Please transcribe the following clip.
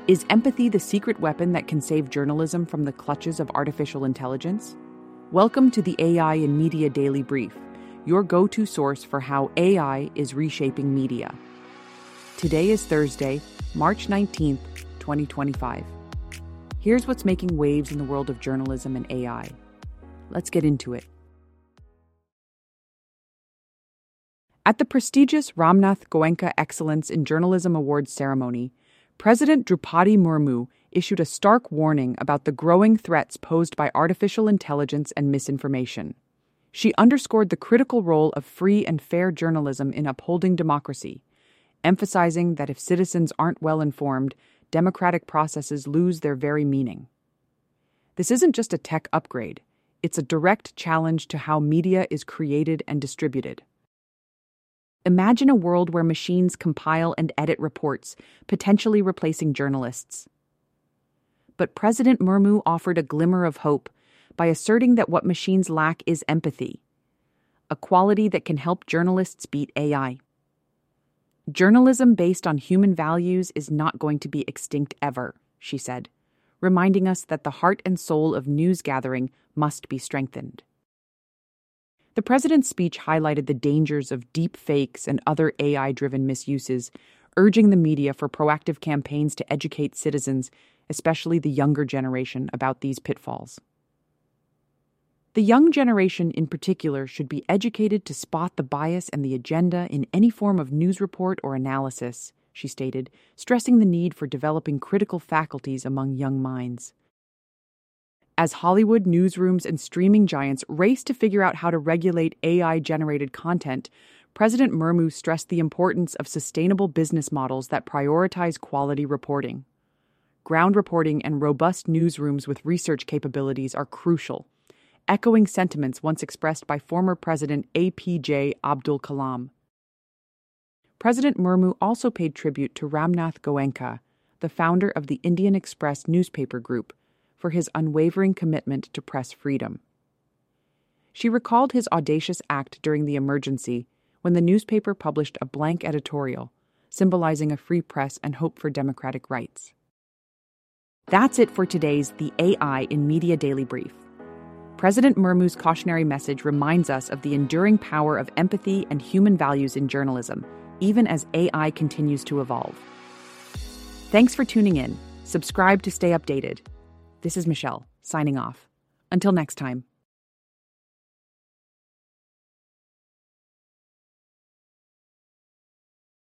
Is empathy the secret weapon that can save journalism from the clutches of artificial intelligence? Welcome to the AI in Media Daily Brief, your go-to source for how AI is reshaping media. Today is Thursday, March 19th, 2025. Here's what's making waves in the world of journalism and AI. Let's get into it. At the prestigious Ramnath Goenka Excellence in Journalism Awards ceremony, President Draupadi Murmu issued a stark warning about the growing threats posed by artificial intelligence and misinformation. She underscored the critical role of free and fair journalism in upholding democracy, emphasizing that if citizens aren't well informed, democratic processes lose their very meaning. This isn't just a tech upgrade, it's a direct challenge to how media is created and distributed. Imagine a world where machines compile and edit reports, potentially replacing journalists. But President Murmu offered a glimmer of hope by asserting that what machines lack is empathy, a quality that can help journalists beat AI. Journalism based on human values is not going to be extinct ever, she said, reminding us that the heart and soul of news gathering must be strengthened. The president's speech highlighted the dangers of deep fakes and other AI-driven misuses, urging the media for proactive campaigns to educate citizens, especially the younger generation, about these pitfalls. The young generation in particular should be educated to spot the bias and the agenda in any form of news report or analysis, she stated, stressing the need for developing critical faculties among young minds. As Hollywood newsrooms and streaming giants race to figure out how to regulate AI-generated content, President Murmu stressed the importance of sustainable business models that prioritize quality reporting. Ground reporting and robust newsrooms with research capabilities are crucial, echoing sentiments once expressed by former President APJ Abdul Kalam. President Murmu also paid tribute to Ramnath Goenka, the founder of the Indian Express newspaper group, for his unwavering commitment to press freedom. She recalled his audacious act during the emergency when the newspaper published a blank editorial, symbolizing a free press and hope for democratic rights. That's it for today's The AI in Media Daily Brief. President Murmu's cautionary message reminds us of the enduring power of empathy and human values in journalism, even as AI continues to evolve. Thanks for tuning in. Subscribe to stay updated. This is Michelle, signing off. Until next time.